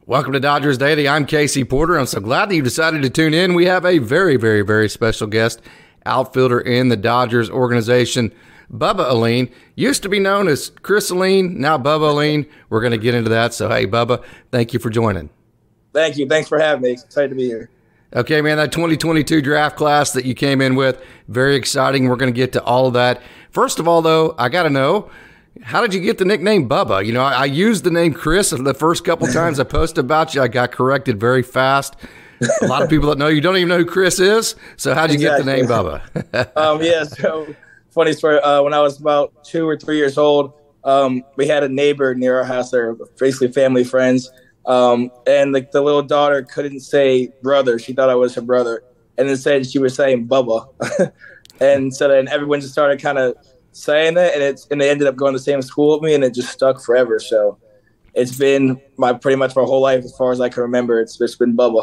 Welcome to Dodgers Daily. I'm Casey Porter. I'm so glad that you decided to tune in. We have a very, very, very special guest, outfielder in the Dodgers organization, Bubba Alleyne. Used to be known as Chris Alleyne, now Bubba Alleyne. We're going to get into that. So, hey, Bubba, thank you for joining. Thank you. Thanks for having me. Excited to be here. Okay, man, that 2022 draft class that you came in with, very exciting. We're going to get to all of that. First of all, though, I got to know, how did you get the nickname Bubba? You know, I used the name Chris the first couple times I posted about you. I got corrected very fast. A lot of people that know you don't even know who Chris is. So how'd you get the name Bubba? So funny story. When I was about 2 or 3 years old, we had a neighbor near our house. They're basically family friends. And like the little daughter couldn't say brother. She thought I was her brother. And instead she was saying Bubba. And so then everyone just started kind of saying it, and they ended up going to the same school with me, and it just stuck forever. So it's been pretty much my whole life, as far as I can remember. It's been Bubba.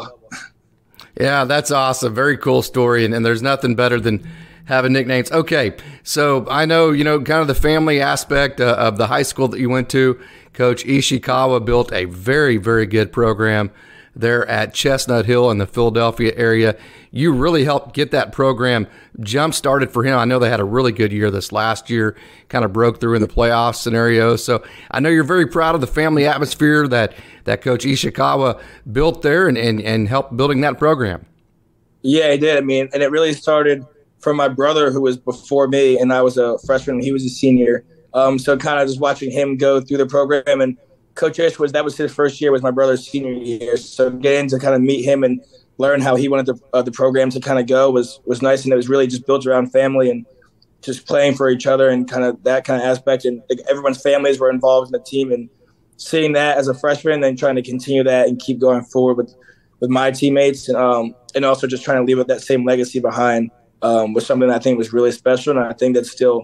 Yeah, that's awesome. Very cool story, and there's nothing better than having nicknames. Okay, so I know, kind of the family aspect of the high school that you went to. Coach Ishikawa built a very, very good program there at Chestnut Hill in the Philadelphia area. You really helped get that program jump-started for him. I know they had a really good year this last year, kind of broke through in the playoff scenario. So I know you're very proud of the family atmosphere that Coach Ishikawa built there and helped building that program. Yeah, he did. I mean, and it really started from my brother, who was before me, and I was a freshman and he was a senior. So kind of just watching him go through the program, and Coach Ish that was his first year, was my brother's senior year. So getting to kind of meet him and learn how he wanted the program to kind of go was nice. And it was really just built around family and just playing for each other and kind of that kind of aspect. And everyone's families were involved in the team, and seeing that as a freshman and then trying to continue that and keep going forward with my teammates, and also just trying to leave that same legacy behind was something that I think was really special. And I think that's still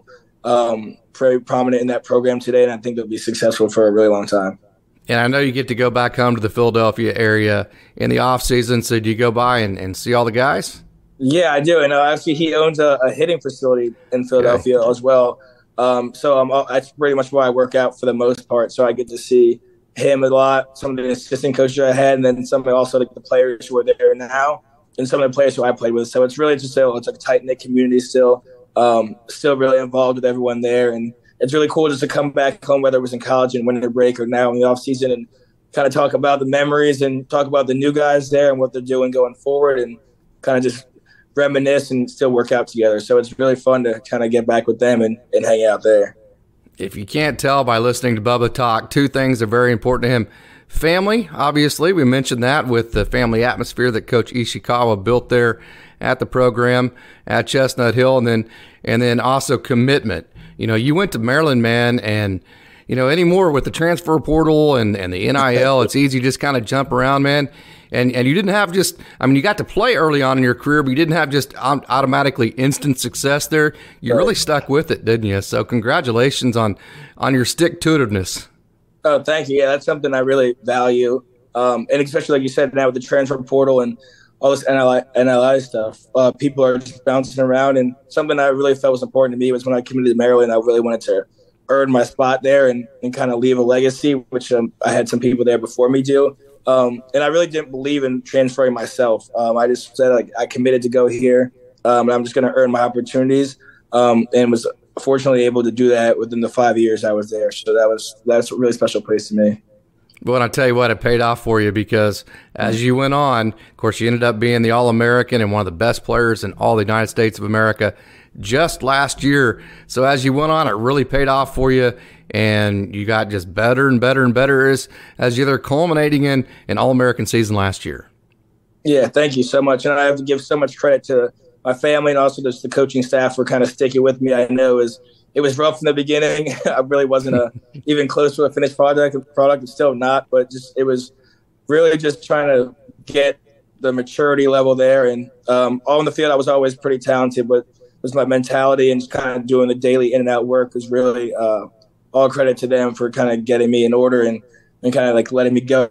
very prominent in that program today. And I think it'll be successful for a really long time. And I know you get to go back home to the Philadelphia area in the off season. So do you go by and see all the guys? Yeah, I do. And actually, he owns a hitting facility in Philadelphia as well. So that's pretty much where I work out for the most part. So I get to see him a lot, some of the assistant coaches I had, and then some also like the players who are there now, and some of the players who I played with. So it's really just it's like a tight-knit community still really involved with everyone there. And it's really cool just to come back home, whether it was in college and winter break or now in the off season, and kind of talk about the memories and talk about the new guys there and what they're doing going forward, and kind of just reminisce and still work out together. So it's really fun to kind of get back with them and hang out there. If you can't tell by listening to Bubba talk, two things are very important to him. Family, obviously, we mentioned that with the family atmosphere that Coach Ishikawa built there at the program at Chestnut Hill, and then also commitment. You went to Maryland, man, and, anymore with the transfer portal and the NIL, it's easy to just kind of jump around, man. And you didn't have you got to play early on in your career, but you didn't have just automatically instant success there. You really stuck with it, didn't you? So congratulations on your stick-to-itiveness. Oh, thank you. Yeah, that's something I really value. And especially, like you said, now with the transfer portal and all this NLI stuff, people are just bouncing around. And something I really felt was important to me was when I committed to Maryland, I really wanted to earn my spot there and kind of leave a legacy, which I had some people there before me do. And I really didn't believe in transferring myself. I just said, I committed to go here, and I'm just going to earn my opportunities, and was fortunately able to do that within the 5 years I was there. So that's a really special place to me. But I tell you what, it paid off for you, because as you went on, of course, you ended up being the All-American and one of the best players in all the United States of America just last year. So as you went on, it really paid off for you, and you got just better and better and better as you're culminating in an All-American season last year. Yeah, thank you so much. And I have to give so much credit to my family and also just the coaching staff for kind of sticking with me. I know it was rough in the beginning. I really wasn't even close to a finished product. It's still not, but it was really just trying to get the maturity level there. And on the field, I was always pretty talented, but it was my mentality and just kind of doing the daily in and out work was really all credit to them for kind of getting me in order and kind of letting me go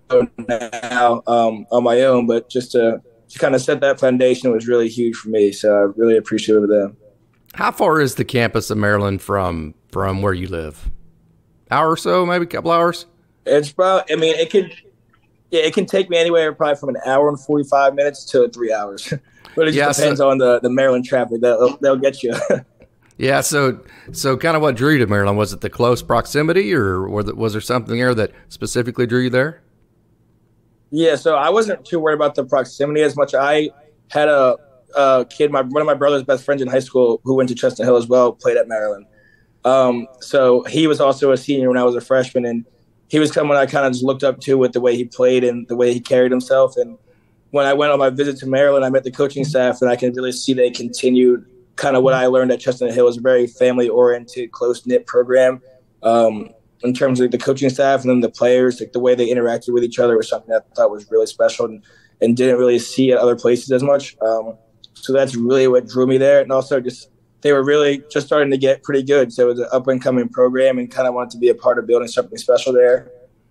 now on my own. But just to kind of set that foundation was really huge for me. So I really appreciate it with them. How far is the campus of Maryland from where you live? Hour or so, maybe a couple hours? It's about, it Yeah, it can take me anywhere probably from an hour and 45 minutes to 3 hours. But it just depends on the Maryland traffic. They'll get you. Yeah, so kind of what drew you to Maryland? Was it the close proximity, or was there something there that specifically drew you there? Yeah, so I wasn't too worried about the proximity as much. I had a kid, one of my brother's best friends in high school who went to Chestnut Hill as well, played at Maryland. So he was also a senior when I was a freshman, and he was someone I kind of just looked up to with the way he played and the way he carried himself. And when I went on my visit to Maryland, I met the coaching staff, and I can really see they continued kind of what I learned at Chestnut Hill. Is a very family-oriented, close-knit program. In terms of the coaching staff and then the players, like the way they interacted with each other was something that I thought was really special and didn't really see at other places as much. So that's really what drew me there. And also just they were really just starting to get pretty good. So it was an up-and-coming program and kind of wanted to be a part of building something special there.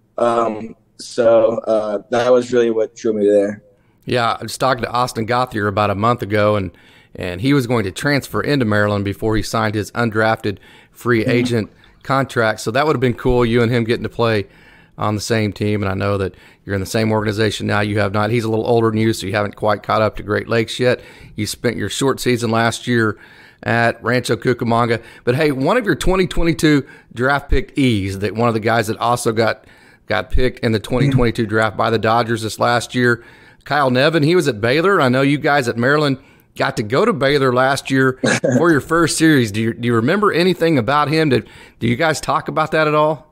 So that was really what drew me there. Yeah, I was talking to Austin Gothier about a month ago, and he was going to transfer into Maryland before he signed his undrafted free agent contract. So that would have been cool, you and him getting to play on the same team. And I know that you're in the same organization now. You have not. He's a little older than you, so you haven't quite caught up to Great Lakes yet. You spent your short season last year at Rancho Cucamonga. But hey, one of your 2022 draft pick E's, that one of the guys that also got picked in the 2022 draft by the Dodgers this last year, Kyle Nevin, he was at Baylor. I know you guys at Maryland got to go to Baylor last year for your first series. Do you remember anything about him? Do you guys talk about that at all?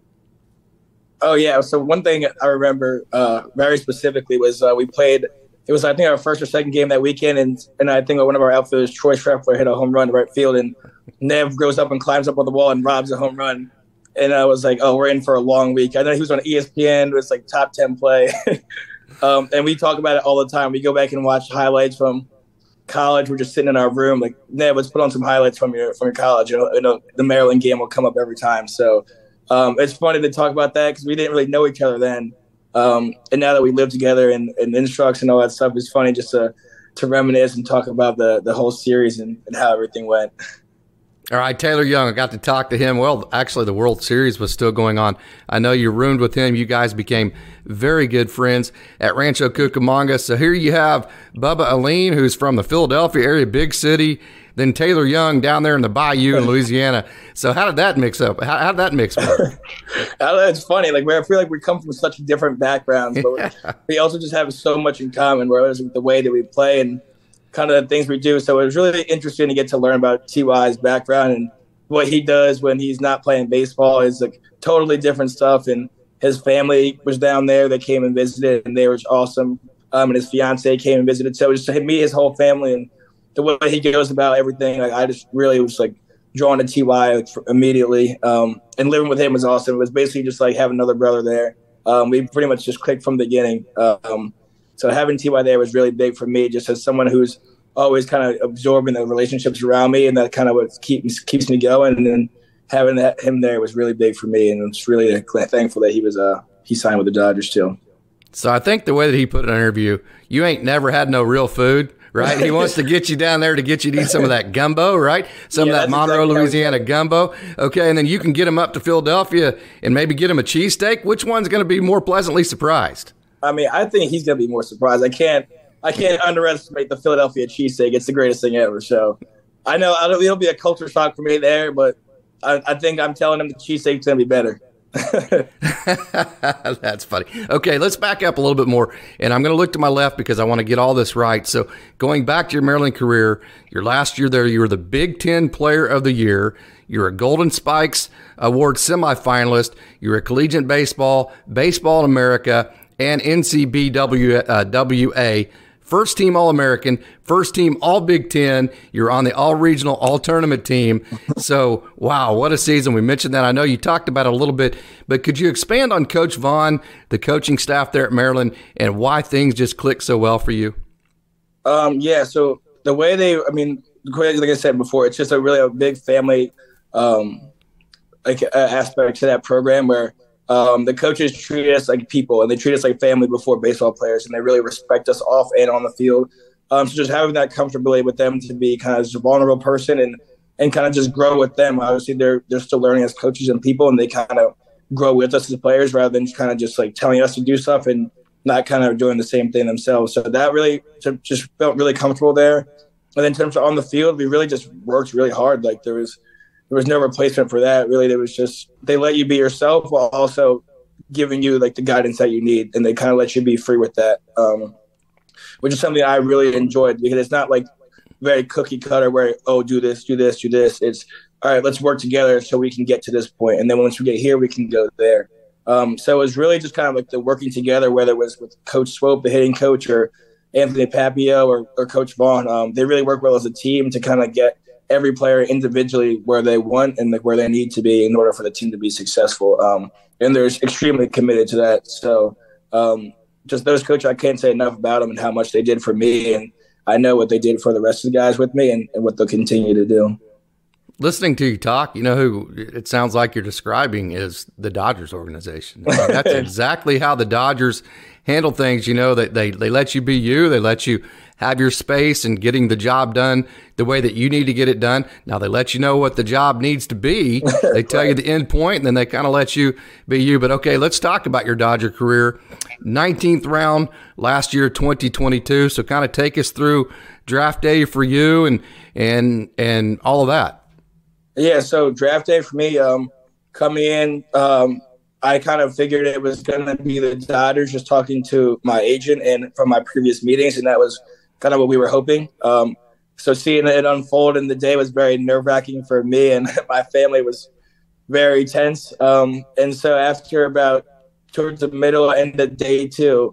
Oh, yeah. So one thing I remember very specifically was we played – it was, I think, our first or second game that weekend, and I think one of our outfielders, Troy Schreffler, hit a home run to right field, and Nev goes up and climbs up on the wall and robs a home run. And I was like, oh, we're in for a long week. I know he was on ESPN. It was like top 10 play. And we talk about it all the time. We go back and watch highlights from – college. We're just sitting in our room like, Ned, let's put on some highlights from your college. You know, the Maryland game will come up every time. So it's funny to talk about that because we didn't really know each other then. And now that we live together and instructs and all that stuff, it's funny just to reminisce and talk about the whole series and how everything went. All right, Taylor Young, I got to talk to him. Well, actually, the World Series was still going on. I know you roomed with him. You guys became very good friends at Rancho Cucamonga. So here you have Bubba Alleyne, who's from the Philadelphia area, big city, then Taylor Young down there in the Bayou in Louisiana. So how did that mix up? How did that mix up? It's funny. Like, I feel like we come from such different backgrounds, but we also just have so much in common, whereas the way that we play and kind of the things we do. So it was really interesting to get to learn about T.Y.'s background and what he does when he's not playing baseball is like totally different stuff. And his family was down there. They came and visited, and they were awesome. And his fiance came and visited. So just to meet his whole family and the way he goes about everything, like I just really was like drawn to T.Y. immediately. And living with him was awesome. It was basically just like having another brother there. We pretty much just clicked from the beginning. So having T.Y. there was really big for me, just as someone who's always kind of absorbing the relationships around me, and that kind of what keeps me going. And then having him there was really big for me, and I'm just really thankful that he signed with the Dodgers too. So I think the way that he put it in an interview, you ain't never had no real food, right? He wants to get you down there to get you to eat some of that gumbo, right? Some of that Monroe, exactly, Louisiana gumbo. Okay, and then you can get him up to Philadelphia and maybe get him a cheesesteak. Which one's going to be more pleasantly surprised? I mean, I think he's going to be more surprised. I can't underestimate the Philadelphia cheesesteak. It's the greatest thing ever. So I know it'll be a culture shock for me there, but I think I'm telling him the cheesesteak's going to be better. That's funny. Okay, let's back up a little bit more, and I'm going to look to my left because I want to get all this right. So going back to your Maryland career, your last year there, you were the Big Ten Player of the Year. You're a Golden Spikes Award semifinalist. You're a collegiate baseball in America, and NCBWA, first team All-American, first team All-Big Ten. You're on the All-Regional, All-Tournament team. So, wow, what a season. We mentioned that. I know you talked about it a little bit, but could you expand on Coach Vaughn, the coaching staff there at Maryland, and why things just clicked so well for you? Yeah, so the way like I said before, it's just a big family aspect to that program where the coaches treat us like people, and they treat us like family before baseball players, and they really respect us off and on the field. So just having that comfortability with them to be kind of just a vulnerable person and kind of just grow with them. Obviously, they're still learning as coaches and people, and they kind of grow with us as players rather than kind of just like telling us to do stuff and not kind of doing the same thing themselves. So that really just felt really comfortable there. And then in terms of on the field, we really just worked really hard. Like there was no replacement for that. Really, there was just they let you be yourself while also giving you like the guidance that you need, and they kind of let you be free with that, which is something I really enjoyed because it's not like very cookie cutter where, oh, do this, do this, do this. It's all right, let's work together so we can get to this point. And then once we get here, we can go there. So it was really just kind of like the working together, whether it was with Coach Swope, the hitting coach, or Anthony Papio or Coach Vaughn. They really work well as a team to kind of get every player individually where they want and where they need to be in order for the team to be successful. And they're extremely committed to that. So just those coaches, I can't say enough about them and how much they did for me. And I know what they did for the rest of the guys with me and what they'll continue to do. Listening to you talk, you know who it sounds like you're describing is the Dodgers organization. I mean, that's exactly how the Dodgers handle things. You know, they let you be you. They let you have your space and getting the job done the way that you need to get it done. Now, they let you know what the job needs to be. They tell you the end point, and then they kind of let you be you. But, okay, let's talk about your Dodger career. 19th round last year, 2022. So kind of take us through draft day for you and all of that. Yeah, so draft day for me, coming in, I kind of figured it was going to be the Dodgers, just talking to my agent and from my previous meetings, and that was kind of what we were hoping. So seeing it unfold in the day was very nerve-wracking for me, and my family was very tense. And so after about towards the middle end of day 2,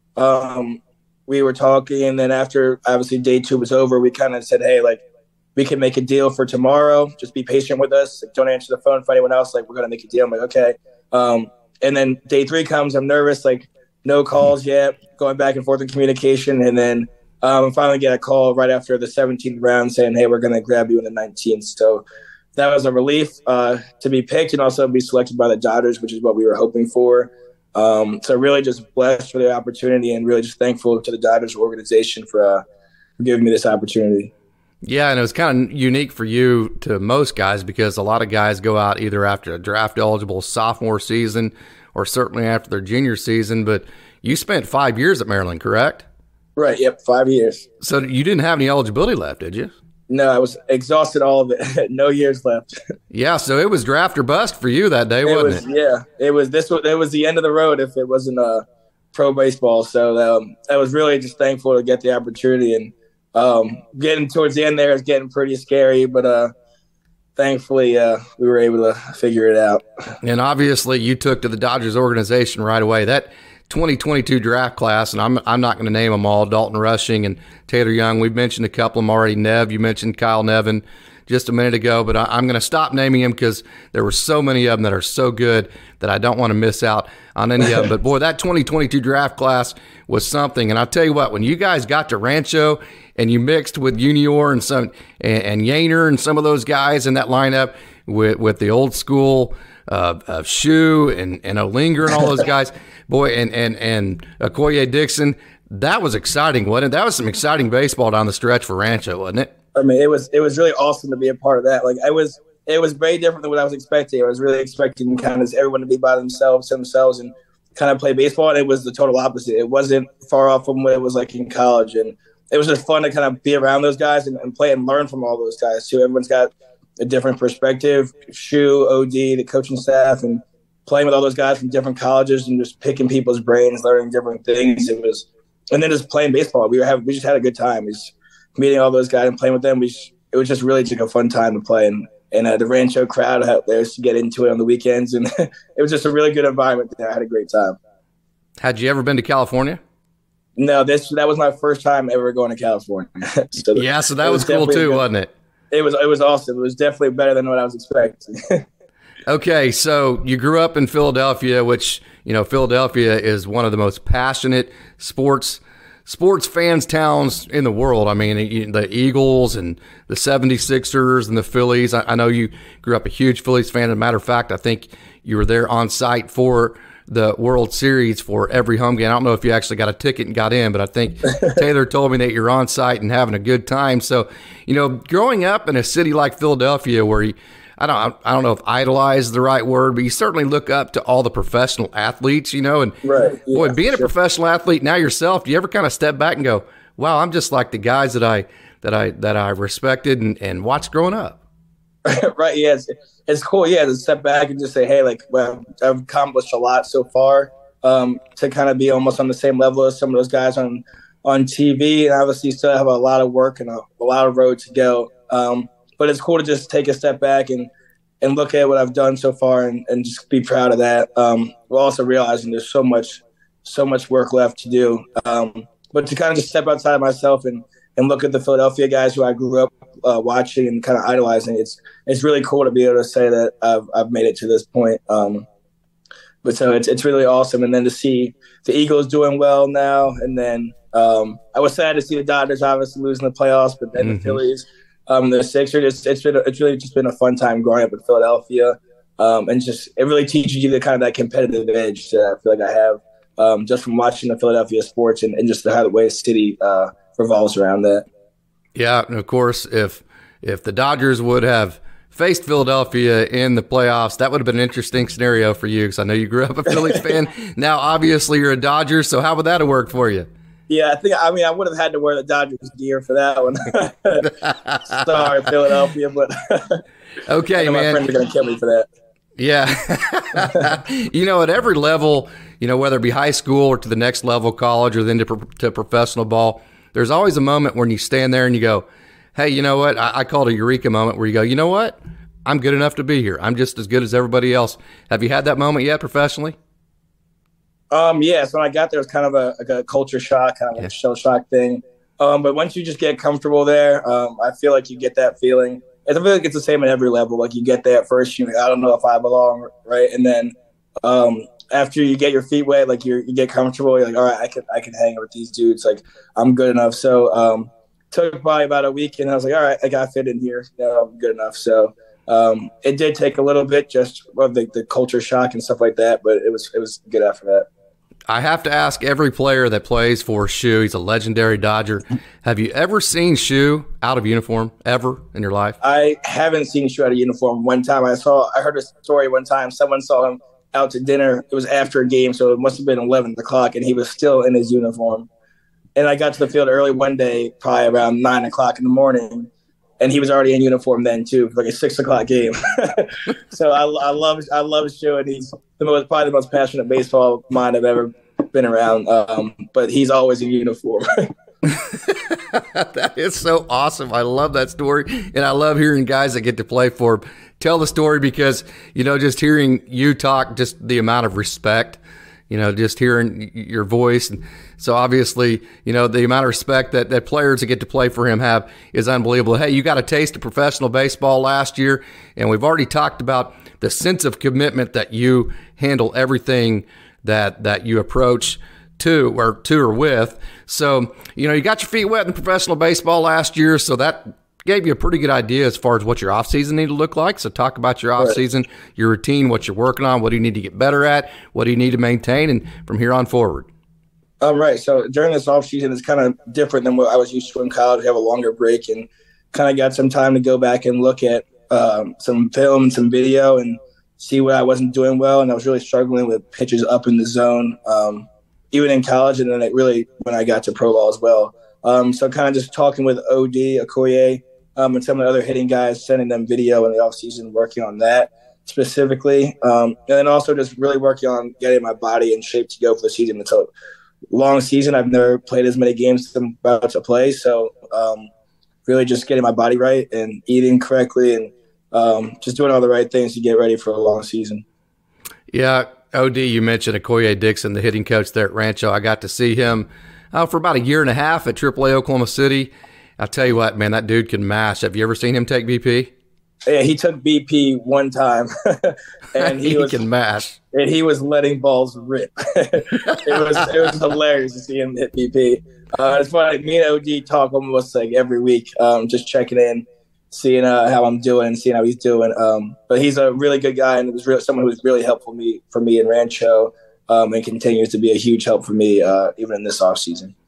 we were talking, and then after obviously day 2 was over, we kind of said, hey, like, we can make a deal for tomorrow. Just be patient with us. Like, don't answer the phone for anyone else. Like, we're going to make a deal. I'm like, okay. And then day 3 comes. I'm nervous. Like, no calls yet. Going back and forth in communication. And then finally get a call right after the 17th round saying, hey, we're going to grab you in the 19th. So that was a relief to be picked and also be selected by the Dodgers, which is what we were hoping for. So really just blessed for the opportunity and really just thankful to the Dodgers organization for giving me this opportunity. Yeah, and it was kind of unique for you to most guys because a lot of guys go out either after a draft-eligible sophomore season or certainly after their junior season, but you spent 5 years at Maryland, correct? Right, yep, 5 years. So you didn't have any eligibility left, did you? No, I was exhausted all of it. No years left. Yeah, so it was draft or bust for you that day, wasn't it? Yeah, it was the end of the road if it wasn't pro baseball. So I was really just thankful to get the opportunity, and getting towards the end there is getting pretty scary, but thankfully we were able to figure it out. And obviously you took to the Dodgers organization right away. That 2022 draft class, and I'm not going to name them all, Dalton Rushing and Taylor Young. We've mentioned a couple of them already. Nev, you mentioned Kyle Nevin just a minute ago, but I'm going to stop naming them because there were so many of them that are so good that I don't want to miss out on any of them. But boy, that 2022 draft class was something. And I'll tell you what, when you guys got to Rancho and you mixed with Junior and Yainer and some of those guys in that lineup with the old school of Shu and Olinger and all those guys, boy, and Okoye Dixon, that was exciting, wasn't it? That was some exciting baseball down the stretch for Rancho, wasn't it? I mean, it was really awesome to be a part of that. Like it was very different than what I was expecting. I was really expecting kind of everyone to be by themselves and kind of play baseball. And it was the total opposite. It wasn't far off from what it was like in college. And it was just fun to kind of be around those guys and play and learn from all those guys too. Everyone's got a different perspective. Shu, OD, the coaching staff, and playing with all those guys from different colleges and just picking people's brains, learning different things. And then just playing baseball. We just had a good time. Meeting all those guys and playing with them, it was just really like a fun time to play. And the Rancho crowd out there to get into it on the weekends. And it was just a really good environment there. I had a great time. Had you ever been to California? No, that was my first time ever going to California. So that was cool too, wasn't it? It was awesome. It was definitely better than what I was expecting. Okay, so you grew up in Philadelphia, which, Philadelphia is one of the most passionate sports fans towns in the world. I mean, the Eagles and the 76ers and the Phillies. I know you grew up a huge Phillies fan. As a matter of fact, I think you were there on site for the World Series for every home game. I don't know if you actually got a ticket and got in, but I think Taylor told me that you're on site and having a good time. So, growing up in a city like Philadelphia where I don't know if idolize is the right word, but you certainly look up to all the professional athletes, and right. Yeah, boy, being a professional athlete now yourself, do you ever kind of step back and go, wow, I'm just like the guys that I respected and watched growing up? Right. Yeah. It's cool. Yeah. To step back and just say, hey, like, well, I've accomplished a lot so far, to kind of be almost on the same level as some of those guys on TV, and obviously still have a lot of work and a lot of road to go. But it's cool to just take a step back and look at what I've done so far and just be proud of that. We're also realizing there's so much work left to do. But to kind of just step outside myself and look at the Philadelphia guys who I grew up watching and kind of idolizing, it's really cool to be able to say that I've made it to this point. But so it's really awesome. And then to see the Eagles doing well now, and then I was sad to see the Dodgers obviously losing the playoffs, but then the Phillies, the Sixers. It's really just been a fun time growing up in Philadelphia, and just it really teaches you the kind of that competitive edge that I feel like I have just from watching the Philadelphia sports and just how the way the city revolves around that. Yeah, and of course, if the Dodgers would have faced Philadelphia in the playoffs, that would have been an interesting scenario for you, because I know you grew up a Phillies fan. Now, obviously, you're a Dodgers, so how would that have worked for you? Yeah, I would have had to wear the Dodgers gear for that one. Sorry, Philadelphia, but okay, man. My friends are going to kill me for that. Yeah. At every level, whether it be high school or to the next level, college, or then to professional ball, there's always a moment when you stand there and you go, hey, you know what? I call it a eureka moment where you go, you know what? I'm good enough to be here. I'm just as good as everybody else. Have you had that moment yet professionally? Yeah. So when I got there, it was kind of a culture shock, kind of a shell shock thing. But once you just get comfortable there, I feel like you get that feeling. I feel like it's the same at every level. Like you get there at first, you're like, I don't know if I belong, right? And then after you get your feet wet, like you get comfortable, you're like, all right, I can hang with these dudes. Like I'm good enough. So took probably about a week, and I was like, all right, I got to fit in here. I'm good enough. So it did take a little bit just of the culture shock and stuff like that, but it was good after that. I have to ask every player that plays for Shu, he's a legendary Dodger. Have you ever seen Shu out of uniform ever in your life? I haven't seen Shu out of uniform. One time I heard a story one time. Someone saw him out to dinner. It was after a game, so it must have been 11 o'clock, and he was still in his uniform. And I got to the field early one day, probably around 9 o'clock in the morning, and he was already in uniform then too, like a 6 o'clock game. So I love Shu, and he's probably the most passionate baseball mind I've ever been around. But he's always in uniform. That is so awesome. I love that story, and I love hearing guys that get to play for him tell the story, because just hearing you talk, just the amount of respect. Just hearing your voice. And so obviously, the amount of respect that players that get to play for him have is unbelievable. Hey, you got a taste of professional baseball last year, and we've already talked about the sense of commitment that you handle everything that you approach to or with. So, you got your feet wet in professional baseball last year, so that gave you a pretty good idea as far as what your offseason need to look like. So talk about your offseason, your routine, what you're working on, what do you need to get better at, what do you need to maintain, and from here on forward. Right. So during this offseason, it's kind of different than what I was used to in college. I have a longer break and kind of got some time to go back and look at some film and some video and see what I wasn't doing well. And I was really struggling with pitches up in the zone, even in college. And then when I got to pro ball as well. So kind of just talking with OD, Okoye, and some of the other hitting guys, sending them video in the offseason, working on that specifically. And then also just really working on getting my body in shape to go for the season. It's a long season. I've never played as many games as I'm about to play. So really just getting my body right and eating correctly and just doing all the right things to get ready for a long season. Yeah, OD, you mentioned Okoye Dixon, the hitting coach there at Rancho. I got to see him for about a year and a half at AAA Oklahoma City. I'll tell you what, man, that dude can mash. Have you ever seen him take BP? Yeah, he took BP one time, and he can mash. And he was letting balls rip. it was hilarious to see him hit BP. It's funny. Me and OD talk almost like every week, just checking in, seeing how I'm doing, and seeing how he's doing. But he's a really good guy, and it was someone who was really helpful for me in Rancho, and continues to be a huge help for me even in this off season.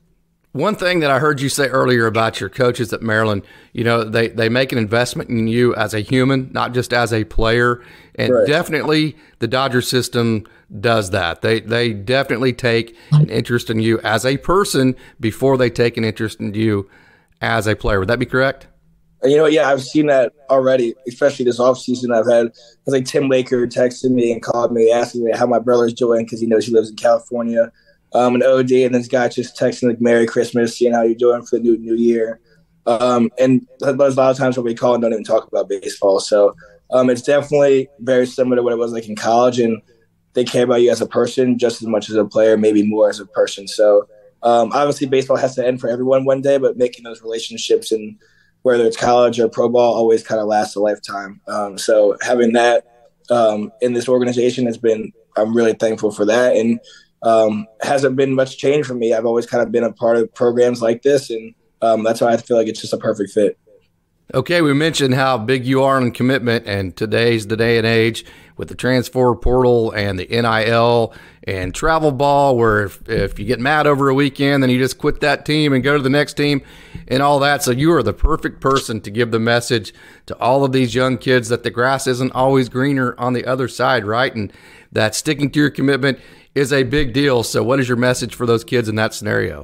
One thing that I heard you say earlier about your coaches at Maryland, they make an investment in you as a human, not just as a player. And Right. definitely the Dodger system does that. They definitely take an interest in you as a person before they take an interest in you as a player. Would that be correct? Yeah, I've seen that already, especially this offseason. I've had, it's like Tim Laker texted me and called me asking me how my brother's doing because he knows he lives in California. And OD, and this guy just texting like Merry Christmas, seeing how you're doing for the new year. And there's a lot of times when we call and don't even talk about baseball. So it's definitely very similar to what it was like in college, and they care about you as a person just as much as a player, maybe more as a person. So obviously baseball has to end for everyone one day, but making those relationships, and whether it's college or pro ball, always kind of lasts a lifetime. So having that in this organization I'm really thankful for that. And hasn't been much change for me. I've always kind of been a part of programs like this, and that's why I feel like it's just a perfect fit. Okay, we mentioned how big you are in commitment, and today's the day and age with the transfer portal and the NIL and travel ball, where if you get mad over a weekend, then you just quit that team and go to the next team and all that. So you are the perfect person to give the message to all of these young kids that the grass isn't always greener on the other side, right? And that sticking to your commitment is a big deal. So what is your message for those kids in that scenario?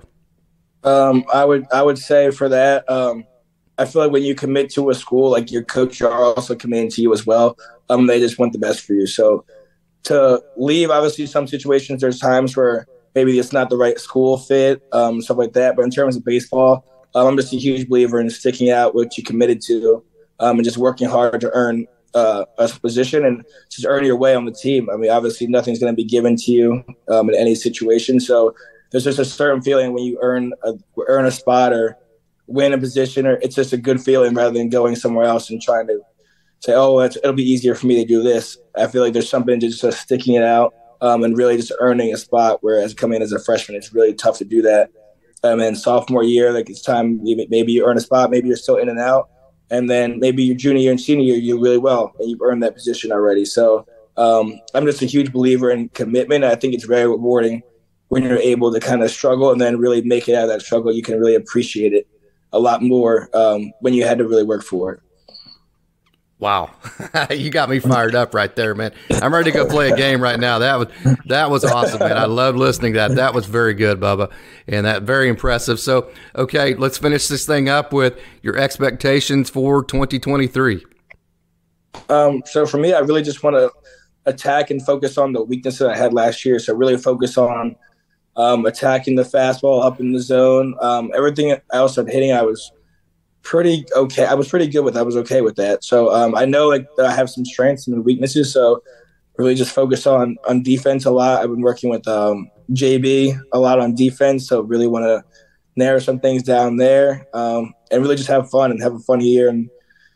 I would say for that, I feel like when you commit to a school, like your coach are also committing to you as well. They just want the best for you. So to leave, obviously some situations, there's times where maybe it's not the right school fit, stuff like that. But in terms of baseball, I'm just a huge believer in sticking out what you committed to, and just working hard to earn a position and just earn your way on the team. I mean, obviously nothing's going to be given to you in any situation. So there's just a certain feeling when you earn a spot or win a position, or it's just a good feeling rather than going somewhere else and trying to say, oh, it'll be easier for me to do this. I feel like there's something to just sticking it out and really just earning a spot, whereas coming in as a freshman, it's really tough to do that. And sophomore year, like it's time, maybe you earn a spot, maybe you're still in and out. And then maybe your junior year and senior year, you do really well, and you've earned that position already. So I'm just a huge believer in commitment. I think it's very rewarding when you're able to kind of struggle and then really make it out of that struggle. You can really appreciate it a lot more when you had to really work for it. Wow. You got me fired up right there, man. I'm ready to go play a game right now. That was awesome, man. I love listening to that. That was very good, Bubba, and that very impressive. So, okay, let's finish this thing up with your expectations for 2023. So for me, I really just want to attack and focus on the weaknesses I had last year. So really focus on attacking the fastball up in the zone. Everything else started hitting, I was pretty okay. I was pretty good with. I was okay with that. So I know like that I have some strengths and weaknesses. So really just focus on defense a lot. I've been working with JB a lot on defense. So really want to narrow some things down there and really just have fun and have a fun year and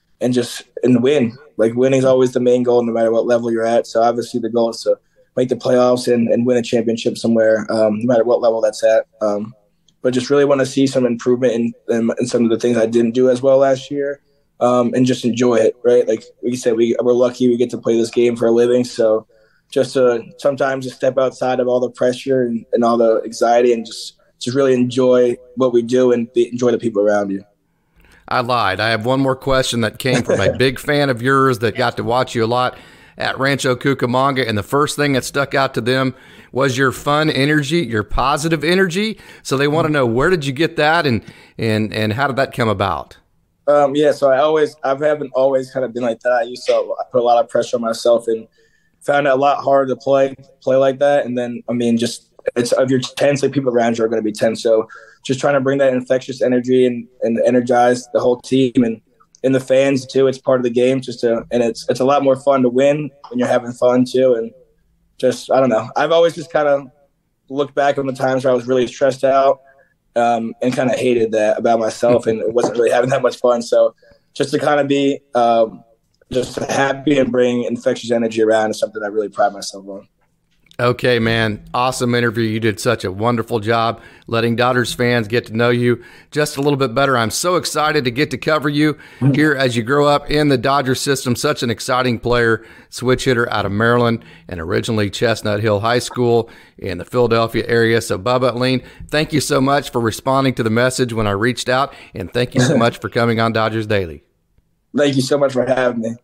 win. Like winning is always the main goal, no matter what level you're at. So obviously the goal is to make the playoffs and win a championship somewhere, no matter what level that's at. But just really want to see some improvement in some of the things I didn't do as well last year, and just enjoy it, right? Like you said, we're lucky we get to play this game for a living. So just to sometimes just step outside of all the pressure and all the anxiety and just really enjoy what we do and enjoy the people around you. I lied. I have one more question that came from a big fan of yours that got to watch you a lot at Rancho Cucamonga, and the first thing that stuck out to them was your fun energy, your positive energy. So they want to know, where did you get that, and how did that come about? Yeah, so I haven't always kind of been like that. I used to put a lot of pressure on myself and found it a lot harder to play like that. And then, I mean, just it's if you're tense, like people around you are going to be tense. So just trying to bring that infectious energy and energize the whole team and the fans too. It's part of the game. And it's a lot more fun to win when you're having fun too. And just, I don't know. I've always just kind of looked back on the times where I was really stressed out and kind of hated that about myself and wasn't really having that much fun. So just to kind of be just happy and bring infectious energy around is something I really pride myself on. Okay, man. Awesome interview. You did such a wonderful job letting Dodgers fans get to know you just a little bit better. I'm so excited to get to cover you here as you grow up in the Dodger system. Such an exciting player, switch hitter out of Maryland and originally Chestnut Hill High School in the Philadelphia area. So, Bubba, Lean, thank you so much for responding to the message when I reached out, and thank you so much for coming on Dodgers Daily. Thank you so much for having me.